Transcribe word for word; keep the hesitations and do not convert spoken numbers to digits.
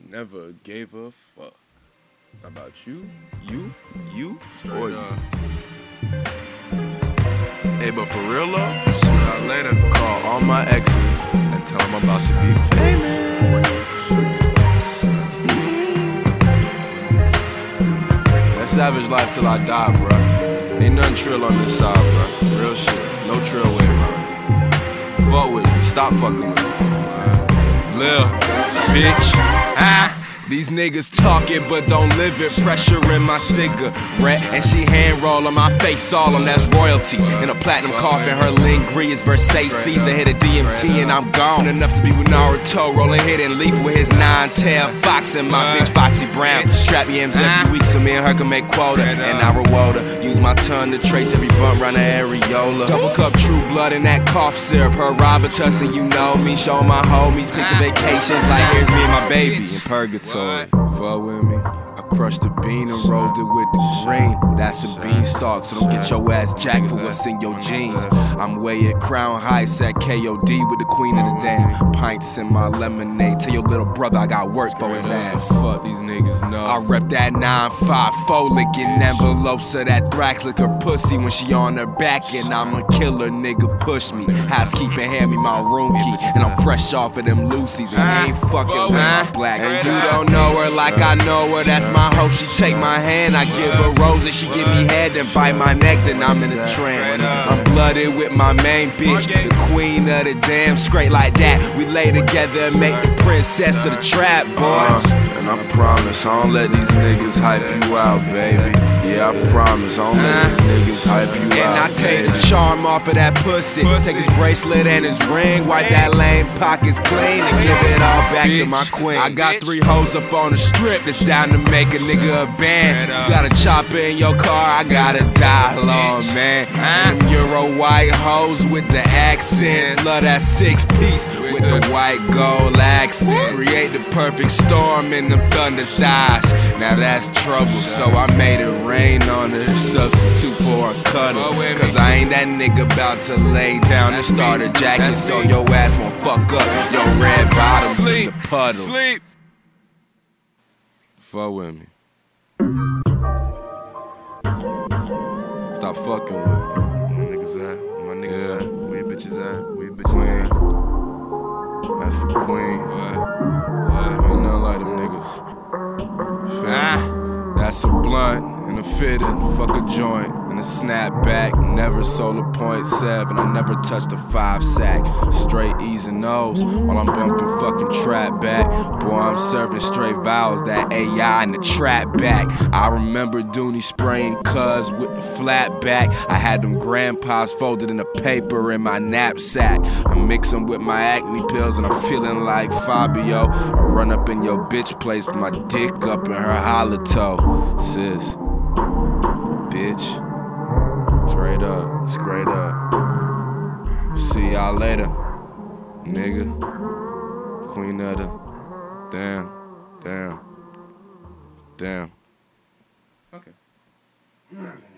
never gave a fuck about you, you, you, Straight or up. you. Hey, but for real though, See y'all later. Call all my exes and tell them I'm about to be famous. That savage life till I die, bruh. Ain't nothing trill on this side, bruh. Real shit. No trill way around. Fuck with me. Stop fucking with me. Lil, bitch. Ah. These niggas talking but don't live it. Pressure in my cigarette and she hand roll on my face. All on that's royalty. In a platinum coffin, her lingerie is Versace. Caesar hit a D M T and I'm gone. Enough to be with Naruto, rolling hidden leaf with his nine-tail fox and my bitch Foxy Brown. Trap yams every week so me and her can make quota. And I reward her. Use my tongue to trace every bump round the areola. Double cup true blood in that cough syrup. Her Robert Tussin, you know me. Show my homies picture vacations like here's me and my baby in purgatory. Fuck with me. I crushed the bean and rolled it with the green. That's a beanstalk, so don't get your ass jacked for what's in your jeans. I'm way at Crown Heights at K O D with the queen of the damn. Pints in my lemonade. Tell your little brother I got work for his ass. Fuck these niggas, no. I rep that nine five four, licking envelopes of that Thrax, lick her pussy when she on her back. And I'm a killer, nigga, push me. Housekeeping hand me my room key. And I'm fresh off of them Lucy's. And I ain't fucking with my black. And you don't know her like I know her. That's my hoe, she take my hand. I give her roses, she give me head. Then bite my neck, then I'm in a trance. I'm blooded with my main bitch, the queen of the damn. Straight like that, we lay together and make the princess of the trap, boy. And I promise, I don't let these niggas hype you out, baby. Yeah, I promise, I don't let these niggas hype you and out, I take baby. the charm off of that pussy. Take his bracelet and his ring. Wipe that lame pockets clean and give it all back to my queen. I got three hoes up on the strip that's down to make a nigga a band. You got a chopper in your car, I got a dial-on, man. Them Euro white hoes with the accents. Love that six piece with the white gold accent. Create the perfect storm in them thunder thighs. Now that's trouble, so I made it rain on her. Substitute for a cuddle, cause I ain't that nigga about to lay down and start a jacket. So your ass won't fuck up your red bottoms in the puddles. Sleep. Fuck with me. Stop fucking with me. My niggas at? My niggas Yeah. at? Where your bitches at? Where your bitches at? Queen. That's the queen. What? What? Ain't nothing like them niggas. Ah. That's a blunt and a fitted, fuck a joint and a snapback. Never sold a point seven, I never touched a five sack. Straight E's and O's while I'm bumping fucking trap back. Boy, I'm serving straight vowels, that A I in the trap back. I remember Dooney spraying cuz with the flat back. I had them grandpas folded in a paper in my knapsack. I mix them with my acne pills and I'm feeling like Fabio. I run up in your bitch place with my dick up in her hollow toe. Sis, bitch, straight up, straight up. See y'all later, nigga. Queen of the, damn, damn, damn. Okay.